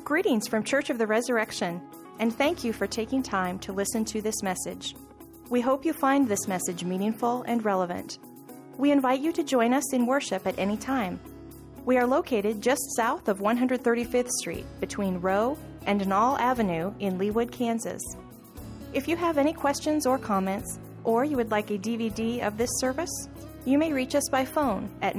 Greetings from Church of the Resurrection, and thank you for taking time to listen to this message. We hope you find this message meaningful and relevant. We invite you to join us in worship at any time. We are located just south of 135th Street between Rowe and Nall Avenue in Leawood, Kansas. If you have any questions or comments, or you would like a DVD of this service, you may reach us by phone at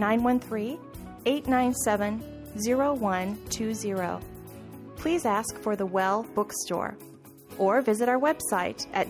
913-897-0120. Please ask for the Well Bookstore, or visit our website at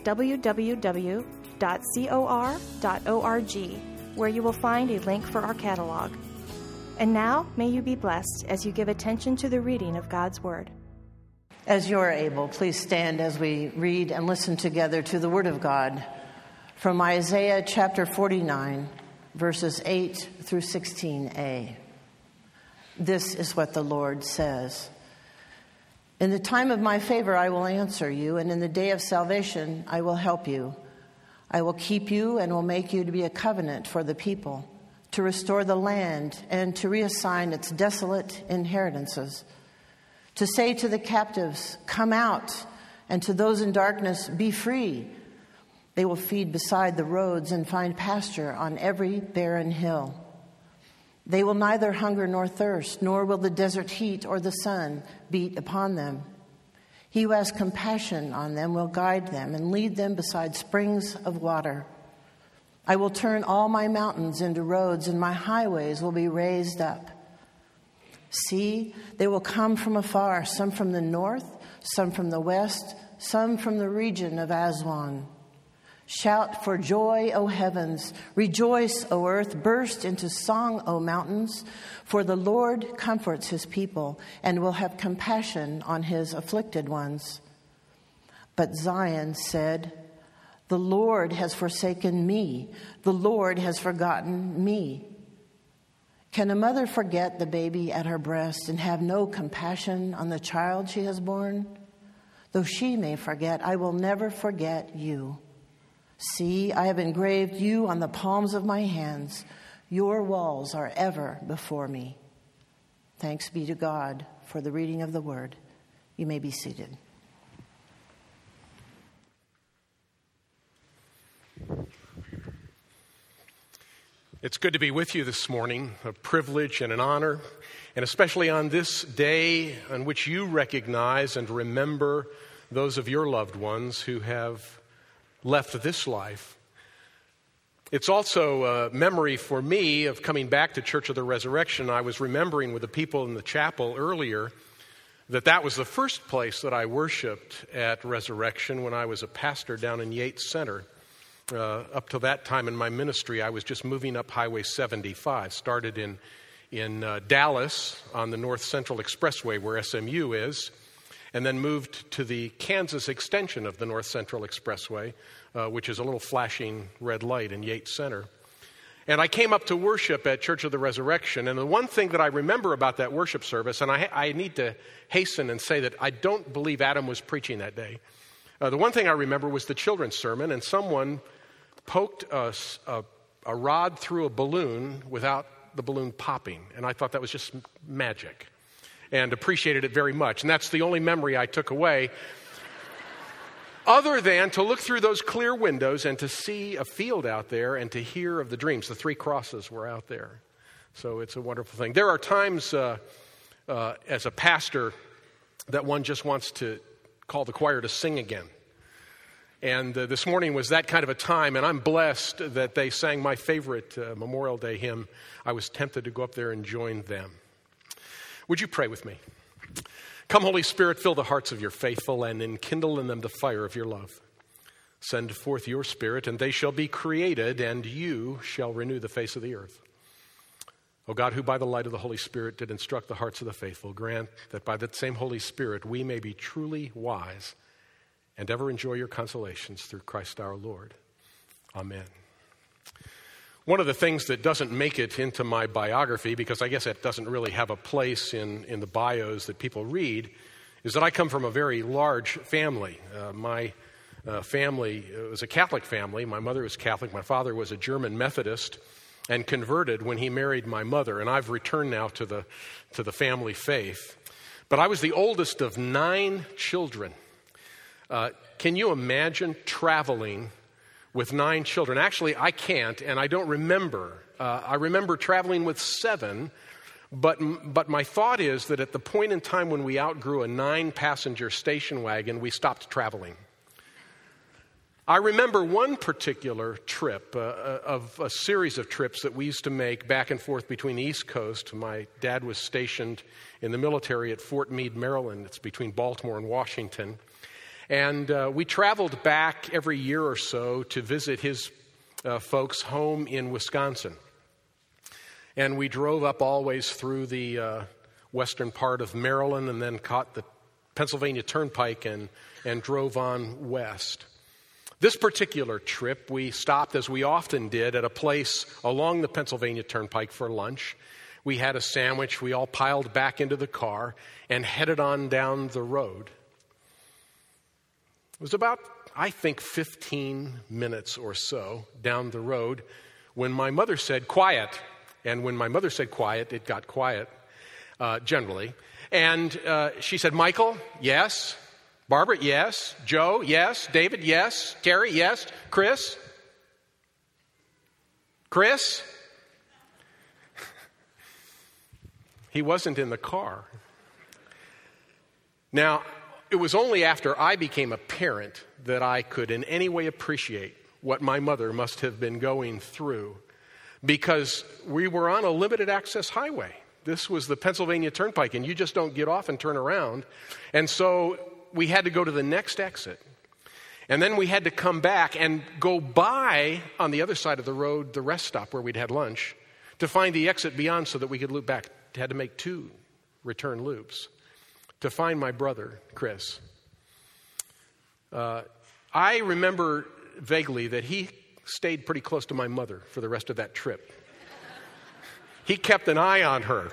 www.cor.org, where you will find a link for our catalog. And now, may you be blessed as you give attention to the reading of God's Word. As you are able, please stand as we read and listen together to the Word of God from Isaiah chapter 49, verses 8 through 16a. This is what the Lord says. In the time of my favor I will answer you, and in the day of salvation I will help you. I will keep you and will make you to be a covenant for the people, to restore the land and to reassign its desolate inheritances, to say to the captives, come out, and to those in darkness, be free. They will feed beside the roads and find pasture on every barren hill. They will neither hunger nor thirst, nor will the desert heat or the sun beat upon them. He who has compassion on them will guide them and lead them beside springs of water. I will turn all my mountains into roads, and my highways will be raised up. See, they will come from afar, some from the north, some from the west, some from the region of Aswan. Shout for joy, O heavens. Rejoice, O earth. Burst into song, O mountains. For the Lord comforts his people and will have compassion on his afflicted ones. But Zion said, the Lord has forsaken me. The Lord has forgotten me. Can a mother forget the baby at her breast and have no compassion on the child she has borne? Though she may forget, I will never forget you. See, I have engraved you on the palms of my hands. Your walls are ever before me. Thanks be to God for the reading of the word. You may be seated. It's good to be with you this morning, a privilege and an honor, and especially on this day on which you recognize and remember those of your loved ones who have left this life. It's also a memory for me of coming back to Church of the Resurrection. I was remembering with the people in the chapel earlier that was the first place that I worshiped at Resurrection when I was a pastor down in Yates Center. Up to that time in my ministry, I was just moving up Highway 75. Started in Dallas on the North Central Expressway where SMU is, and then moved to the Kansas extension of the North Central Expressway, which is a little flashing red light in Yates Center. And I came up to worship at Church of the Resurrection, and the one thing that I remember about that worship service, and I need to hasten and say that I don't believe Adam was preaching that day. The one thing I remember was the children's sermon, and someone poked a rod through a balloon without the balloon popping, and I thought that was just magic and appreciated it very much. And that's the only memory I took away, other than to look through those clear windows and to see a field out there and to hear of the dreams. The three crosses were out there. So it's a wonderful thing. There are times as a pastor that one just wants to call the choir to sing again. And this morning was that kind of a time, and I'm blessed that they sang my favorite Memorial Day hymn. I was tempted to go up there and join them. Would you pray with me? Come, Holy Spirit, fill the hearts of your faithful and enkindle in them the fire of your love. Send forth your Spirit, and they shall be created, and you shall renew the face of the earth. O God, who by the light of the Holy Spirit did instruct the hearts of the faithful, grant that by that same Holy Spirit we may be truly wise and ever enjoy your consolations through Christ our Lord. Amen. One of the things that doesn't make it into my biography, because I guess it doesn't really have a place in the bios that people read, is that I come from a very large family. My family was a Catholic family. My mother was Catholic. My father was a German Methodist and converted when he married my mother. And I've returned now to the family faith. But I was the oldest of 9 children. Can you imagine traveling with 9 children? Actually, I can't, and I don't remember. I remember traveling with 7, but my thought is that at the point in time when we outgrew a 9-passenger station wagon, we stopped traveling. I remember one particular trip of a series of trips that we used to make back and forth between the East Coast. My dad was stationed in the military at Fort Meade, Maryland. It's between Baltimore and Washington. And we traveled back every year or so to visit his folks home in Wisconsin. And we drove up always through the western part of Maryland and then caught the Pennsylvania Turnpike and drove on west. This particular trip, we stopped, as we often did, at a place along the Pennsylvania Turnpike for lunch. We had a sandwich. We all piled back into the car and headed on down the road. It was about, I think, 15 minutes or so down the road when my mother said, "Quiet." And when my mother said quiet, it got quiet, generally. And she said, "Michael, yes. Barbara, yes. Joe, yes. David, yes. Terry, yes. Chris? Chris?" He wasn't in the car. Now, it was only after I became a parent that I could in any way appreciate what my mother must have been going through, because we were on a limited access highway. This was the Pennsylvania Turnpike, and you just don't get off and turn around. And so we had to go to the next exit. And then we had to come back and go by on the other side of the road, the rest stop where we'd had lunch, to find the exit beyond so that we could loop back. Had to make 2 return loops to find my brother, Chris. I remember vaguely that he stayed pretty close to my mother for the rest of that trip. He kept an eye on her.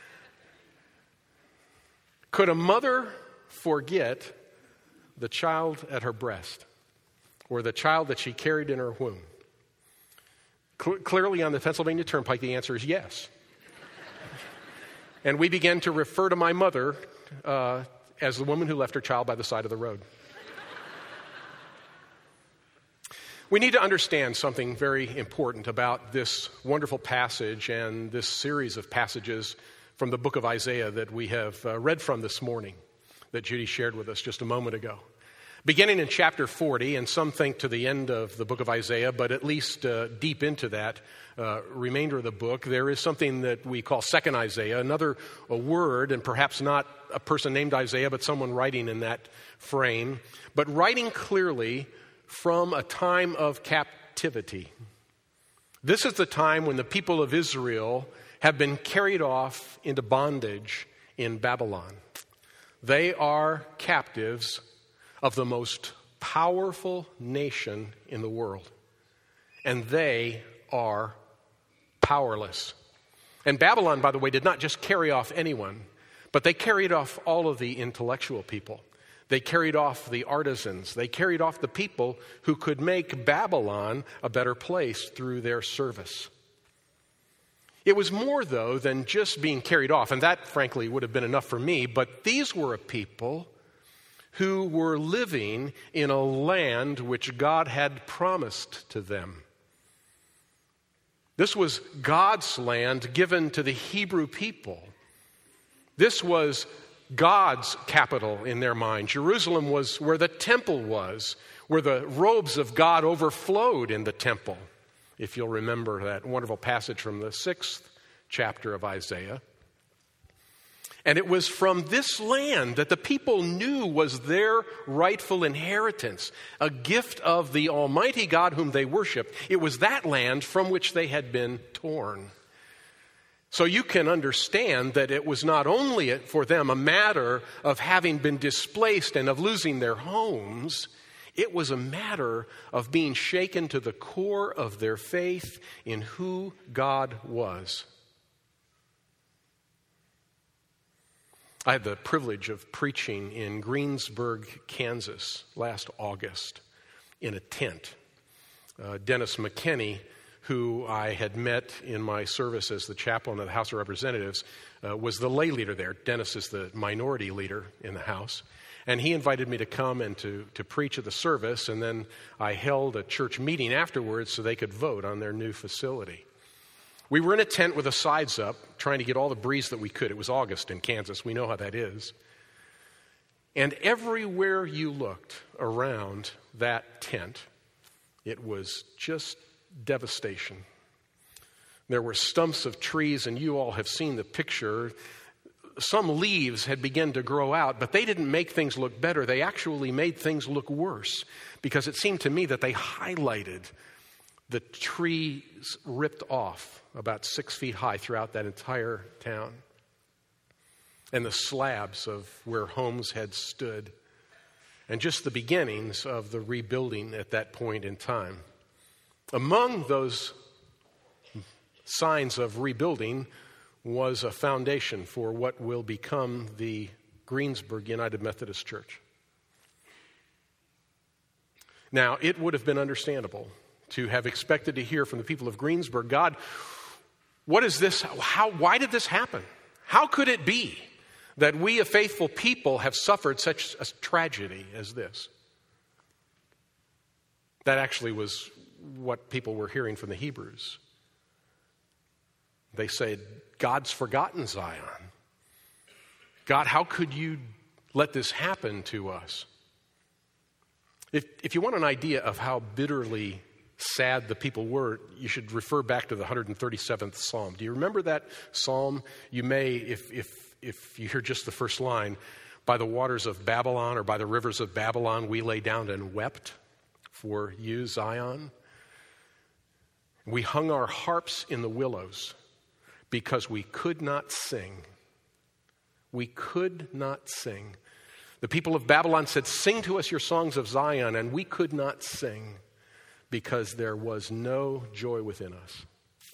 Could a mother forget the child at her breast or the child that she carried in her womb? Clearly on the Pennsylvania Turnpike, the answer is yes. And we began to refer to my mother as the woman who left her child by the side of the road. We need to understand something very important about this wonderful passage and this series of passages from the book of Isaiah that we have read from this morning, that Judy shared with us just a moment ago. Beginning in chapter 40, and some think to the end of the book of Isaiah, but at least deep into that remainder of the book, there is something that we call second Isaiah, a word, and perhaps not a person named Isaiah, but someone writing in that frame, but writing clearly from a time of captivity. This is the time when the people of Israel have been carried off into bondage in Babylon. They are captives of the most powerful nation in the world, and they are powerless. And Babylon, by the way, did not just carry off anyone, but they carried off all of the intellectual people. They carried off the artisans. They carried off the people who could make Babylon a better place through their service. It was more, though, than just being carried off, and that, frankly, would have been enough for me, but these were a people who were living in a land which God had promised to them. This was God's land given to the Hebrew people. This was God's capital in their mind. Jerusalem was where the temple was, where the robes of God overflowed in the temple, if you'll remember that wonderful passage from the 6th chapter of Isaiah. And it was from this land that the people knew was their rightful inheritance, a gift of the Almighty God whom they worshiped. It was that land from which they had been torn. So you can understand that it was not only for them a matter of having been displaced and of losing their homes, it was a matter of being shaken to the core of their faith in who God was. I had the privilege of preaching in Greensburg, Kansas last August in a tent. Dennis McKinney, who I had met in my service as the chaplain of the House of Representatives, was the lay leader there. Dennis is the minority leader in the House. And he invited me to come and to preach at the service, and then I held a church meeting afterwards so they could vote on their new facility. We were in a tent with the sides up, trying to get all the breeze that we could. It was August in Kansas. We know how that is. And everywhere you looked around that tent, it was just devastation. There were stumps of trees, and you all have seen the picture. Some leaves had begun to grow out, but they didn't make things look better. They actually made things look worse, because it seemed to me that they highlighted the trees ripped off about 6 feet high throughout that entire town, and the slabs of where homes had stood, and just the beginnings of the rebuilding at that point in time. Among those signs of rebuilding was a foundation for what will become the Greensburg United Methodist Church. Now, it would have been understandable to have expected to hear from the people of Greensburg, God, what is this? Why did this happen? How could it be that we, a faithful people, have suffered such a tragedy as this? That actually was what people were hearing from the Hebrews. They said, God's forgotten Zion. God, how could you let this happen to us? If you want an idea of how bitterly sad the people were, you should refer back to the 137th Psalm. Do you remember that psalm? You may, if you hear just the first line, by the waters of Babylon or by the rivers of Babylon, we lay down and wept for you, Zion. We hung our harps in the willows because we could not sing. We could not sing. The people of Babylon said, sing to us your songs of Zion, and we could not sing because there was no joy within us.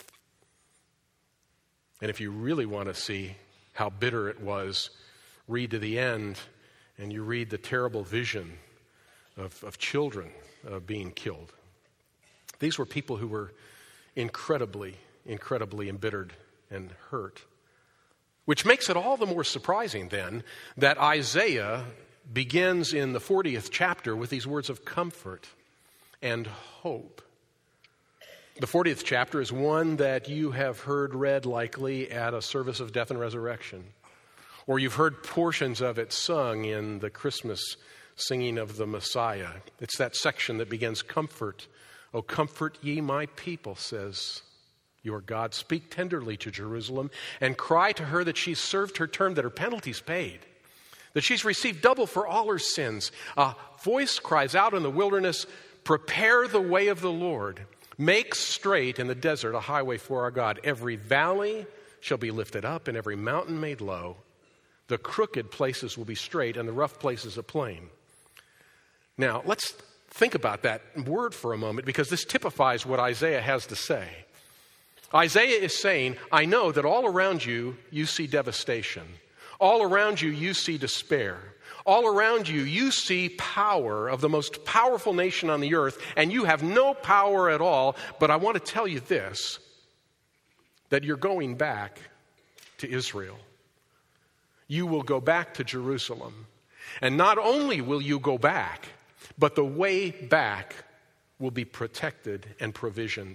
And if you really want to see how bitter it was, read to the end, and you read the terrible vision of children being killed. These were people who were incredibly, incredibly embittered and hurt. Which makes it all the more surprising then that Isaiah begins in the 40th chapter with these words of comfort and hope. The 40th chapter is one that you have heard read likely at a service of death and resurrection, or you've heard portions of it sung in the Christmas singing of the Messiah. It's that section that begins, comfort, O comfort ye my people, says your God. Speak tenderly to Jerusalem and cry to her that she's served her term, that her penalty's paid, that she's received double for all her sins. A voice cries out in the wilderness, prepare the way of the Lord. Make straight in the desert a highway for our God. Every valley shall be lifted up and every mountain made low. The crooked places will be straight and the rough places a plain. Now, let's think about that word for a moment, because this typifies what Isaiah has to say. Isaiah is saying, I know that all around you, you see devastation. All around you, you see despair. All around you, you see power of the most powerful nation on the earth, and you have no power at all. But I want to tell you this, that you're going back to Israel. You will go back to Jerusalem. And not only will you go back, but the way back will be protected and provisioned.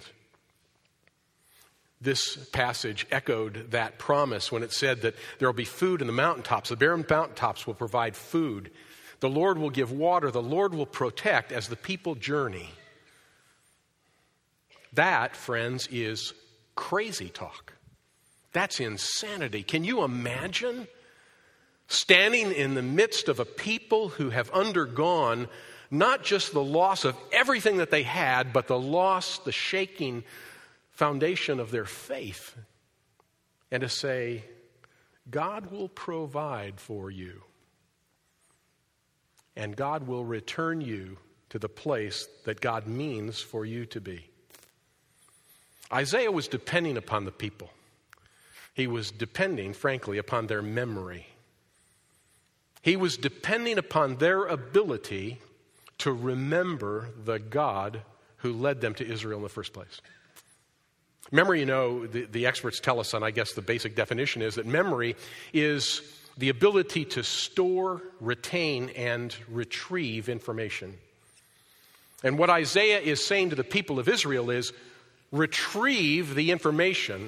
This passage echoed that promise when it said that there will be food in the mountaintops. The barren mountaintops will provide food. The Lord will give water. The Lord will protect as the people journey. That, friends, is crazy talk. That's insanity. Can you imagine standing in the midst of a people who have undergone not just the loss of everything that they had, but the loss, the shaking foundation of their faith, and to say, God will provide for you, and God will return you to the place that God means for you to be. Isaiah was depending upon the people. He was depending, frankly, upon their memory. He was depending upon their ability to remember the God who led them to Israel in the first place. Memory, the experts tell us, and I guess the basic definition is that memory is the ability to store, retain, and retrieve information. And what Isaiah is saying to the people of Israel is, retrieve the information.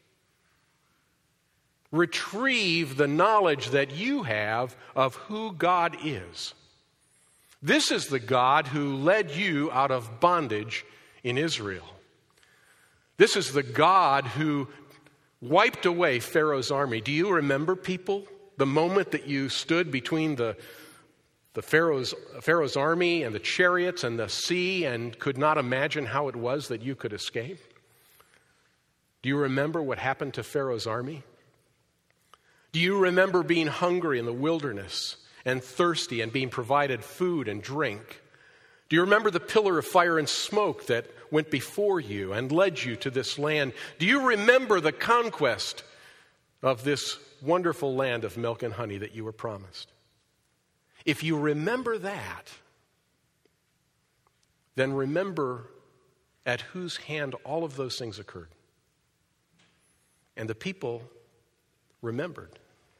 Retrieve the knowledge that you have of who God is. This is the God who led you out of bondage in Israel. This is the God who wiped away Pharaoh's army. Do you remember, people, the moment that you stood between the Pharaoh's army and the chariots and the sea and could not imagine how it was that you could escape? Do you remember what happened to Pharaoh's army? Do you remember being hungry in the wilderness and thirsty and being provided food and drink? Do you remember the pillar of fire and smoke that went before you and led you to this land? Do you remember the conquest of this wonderful land of milk and honey that you were promised? If you remember that, then remember at whose hand all of those things occurred. And the people remembered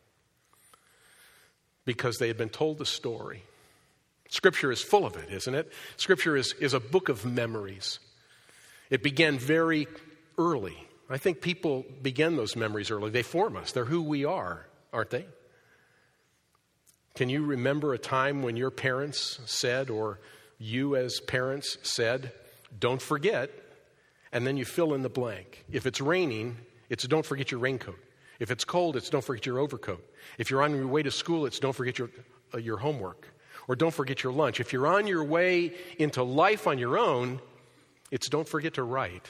because they had been told the story. Scripture is full of it, isn't it? Scripture is a book of memories. It began very early. I think people begin those memories early. They form us. They're who we are, aren't they? Can you remember a time when your parents said, or you as parents said, don't forget, and then you fill in the blank. If it's raining, it's don't forget your raincoat. If it's cold, it's don't forget your overcoat. If you're on your way to school, it's don't forget your homework. Or don't forget your lunch. If you're on your way into life on your own, it's don't forget to write.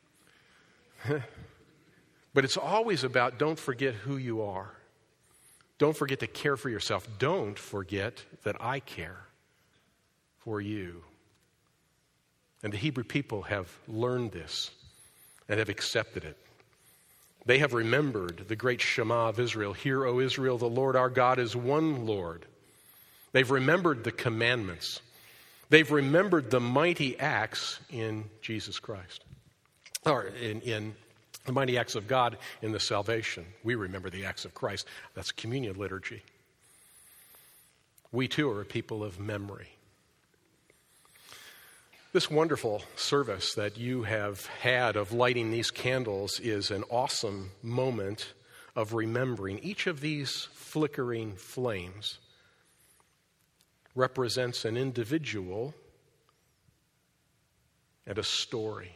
But it's always about don't forget who you are. Don't forget to care for yourself. Don't forget that I care for you. And the Hebrew people have learned this and have accepted it. They have remembered the great Shema of Israel. Hear, O Israel, the Lord our God is one Lord. They've remembered the commandments. They've remembered the mighty acts in Jesus Christ. Or in the mighty acts of God in the salvation. We remember the acts of Christ. That's communion liturgy. We too are a people of memory. This wonderful service that you have had of lighting these candles is an awesome moment of remembering. Each of these flickering flames represents an individual and a story.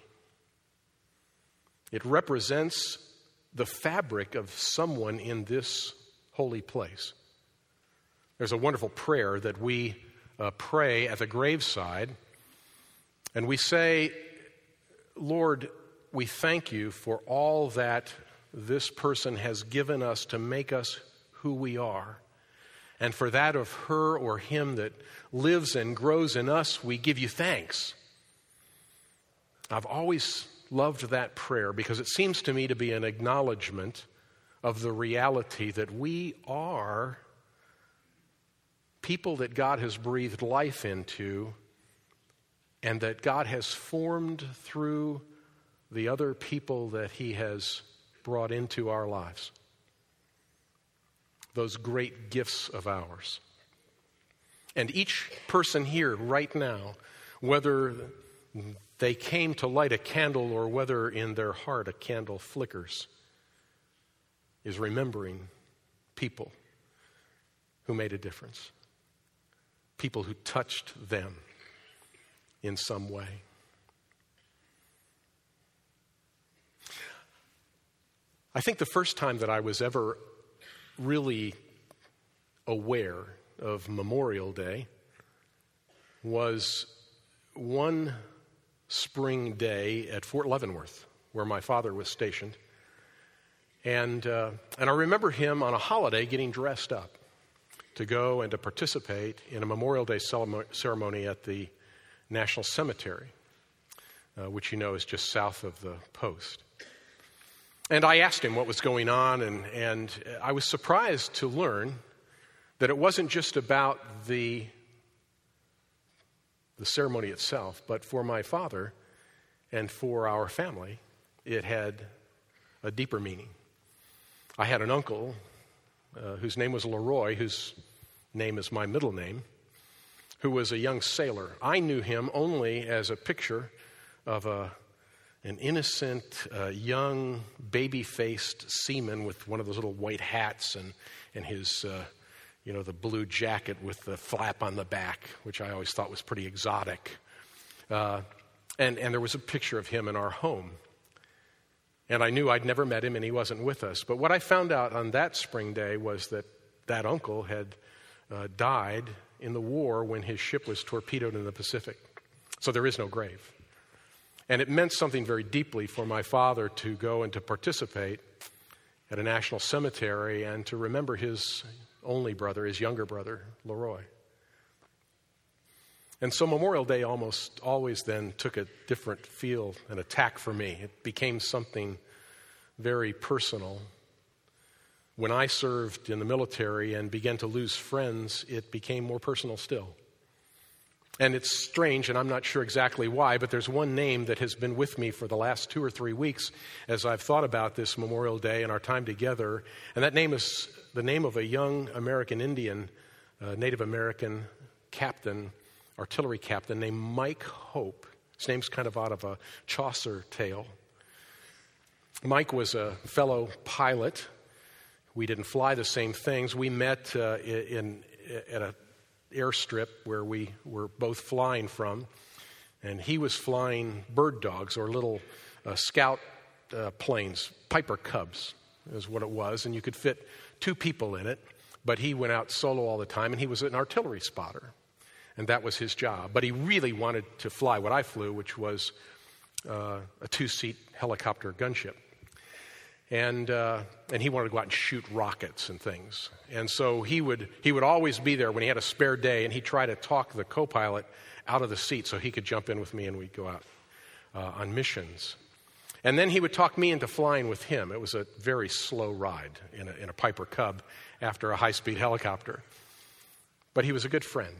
It represents the fabric of someone in this holy place. There's a wonderful prayer that we pray at the graveside, and we say, Lord, we thank you for all that this person has given us to make us who we are. And for that of her or him that lives and grows in us, we give you thanks. I've always loved that prayer because it seems to me to be an acknowledgement of the reality that we are people that God has breathed life into and that God has formed through the other people that He has brought into our lives. Those great gifts of ours. And each person here right now, whether they came to light a candle or whether in their heart a candle flickers, is remembering people who made a difference. People who touched them in some way. I think the first time that I was ever really aware of Memorial Day was one spring day at Fort Leavenworth, where my father was stationed. And I remember him on a holiday getting dressed up to go and to participate in a Memorial Day ceremony at the National Cemetery, which you know is just south of the post. And I asked him what was going on, and I was surprised to learn that it wasn't just about the ceremony itself, but for my father and for our family, it had a deeper meaning. I had an uncle whose name was Leroy, whose name is my middle name, who was a young sailor. I knew him only as a picture of an innocent, young, baby-faced seaman with one of those little white hats and his, the blue jacket with the flap on the back, which I always thought was pretty exotic. And there was a picture of him in our home. And I knew I'd never met him and he wasn't with us. But what I found out on that spring day was that uncle had died in the war when his ship was torpedoed in the Pacific. So there is no grave. And it meant something very deeply for my father to go and to participate at a national cemetery and to remember his only brother, his younger brother, Leroy. And so Memorial Day almost always then took a different feel and attack for me. It became something very personal. When I served in the military and began to lose friends, it became more personal still. And it's strange, and I'm not sure exactly why, but there's one name that has been with me for the last 2 or 3 weeks as I've thought about this Memorial Day and our time together. And that name is the name of a young American Indian, Native American captain, artillery captain named Mike Hope. His name's kind of out of a Chaucer tale. Mike was a fellow pilot. We didn't fly the same things. We met at an airstrip where we were both flying from, and he was flying bird dogs or little scout planes, Piper Cubs is what it was, and you could fit 2 people in it, but he went out solo all the time, and he was an artillery spotter, and that was his job. But he really wanted to fly what I flew, which was a 2-seat helicopter gunship. And he wanted to go out and shoot rockets and things. And so he would always be there when he had a spare day, and he'd try to talk the co-pilot out of the seat so he could jump in with me and we'd go out on missions. And then he would talk me into flying with him. It was a very slow ride in a Piper Cub after a high-speed helicopter. But he was a good friend.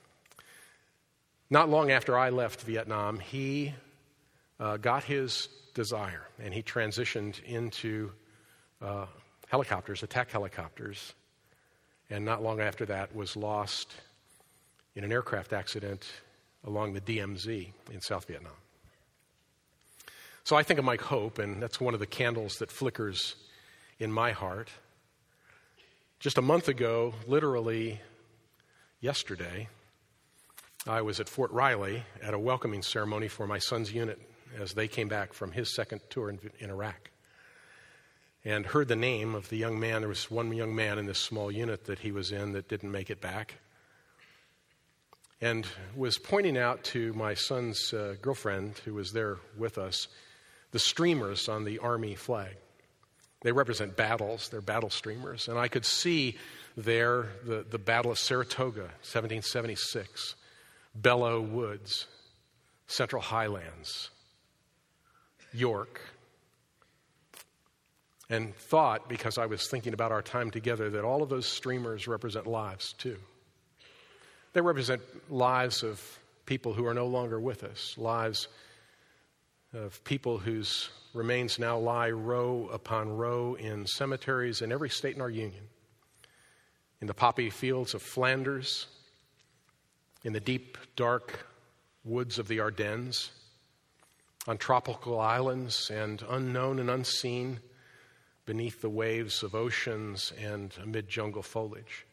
Not long after I left Vietnam, he got his desire, and he transitioned into helicopters, attack helicopters, and not long after that was lost in an aircraft accident along the DMZ in South Vietnam. So I think of Mike Hope, and that's one of the candles that flickers in my heart. Just a month ago, literally yesterday, I was at Fort Riley at a welcoming ceremony for my son's unit as they came back from his second tour in Iraq, and heard the name of the young man. There was one young man in this small unit that he was in that didn't make it back, and was pointing out to my son's girlfriend, who was there with us, the streamers on the Army flag. They represent battles. They're battle streamers. And I could see there the Battle of Saratoga, 1776, Belleau Woods, Central Highlands, York, and thought, because I was thinking about our time together, that all of those streamers represent lives too. They represent lives of people who are no longer with us, lives of people whose remains now lie row upon row in cemeteries in every state in our union, in the poppy fields of Flanders, in the deep, dark woods of the Ardennes, on tropical islands and unknown and unseen beneath the waves of oceans and amid jungle foliage.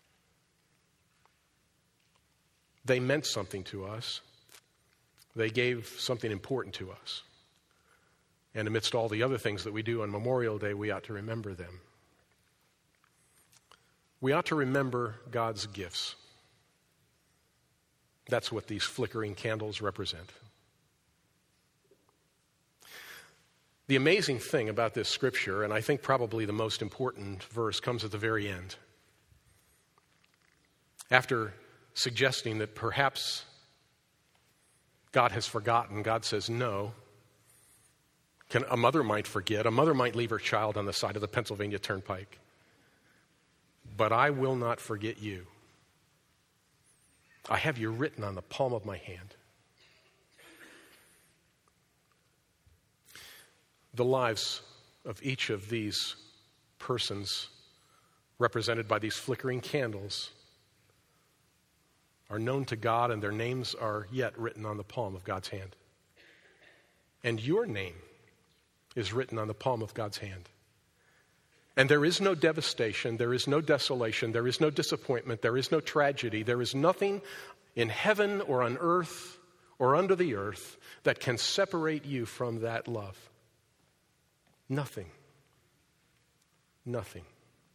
They meant something to us. They gave something important to us. And amidst all the other things that we do on Memorial Day, we ought to remember them. We ought to remember God's gifts. That's what these flickering candles represent. The amazing thing about this scripture, and I think probably the most important verse, comes at the very end. After suggesting that perhaps God has forgotten, God says no. A mother might forget. A mother might leave her child on the side of the Pennsylvania Turnpike. But I will not forget you. I have you written on the palm of my hand. the lives of each of these persons represented by these flickering candles are known to God, and their names are yet written on the palm of God's hand. And your name is written on the palm of God's hand. And there is no devastation, there is no desolation, there is no disappointment, there is no tragedy, there is nothing in heaven or on earth or under the earth that can separate you from that love. Nothing. Nothing.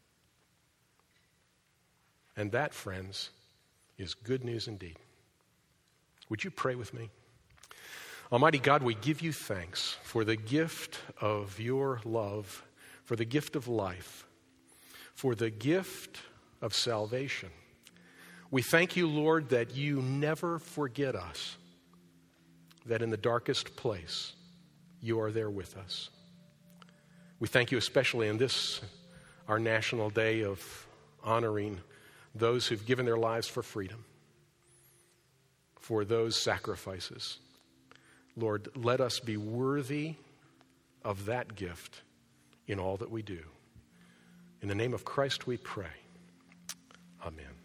And that, friends, is good news indeed. Would you pray with me? Almighty God, we give you thanks for the gift of your love, for the gift of life, for the gift of salvation. We thank you, Lord, that you never forget us, that in the darkest place, you are there with us. We thank you especially in this, our national day of honoring those who've given their lives for freedom, for those sacrifices. Lord, let us be worthy of that gift in all that we do. In the name of Christ we pray. Amen.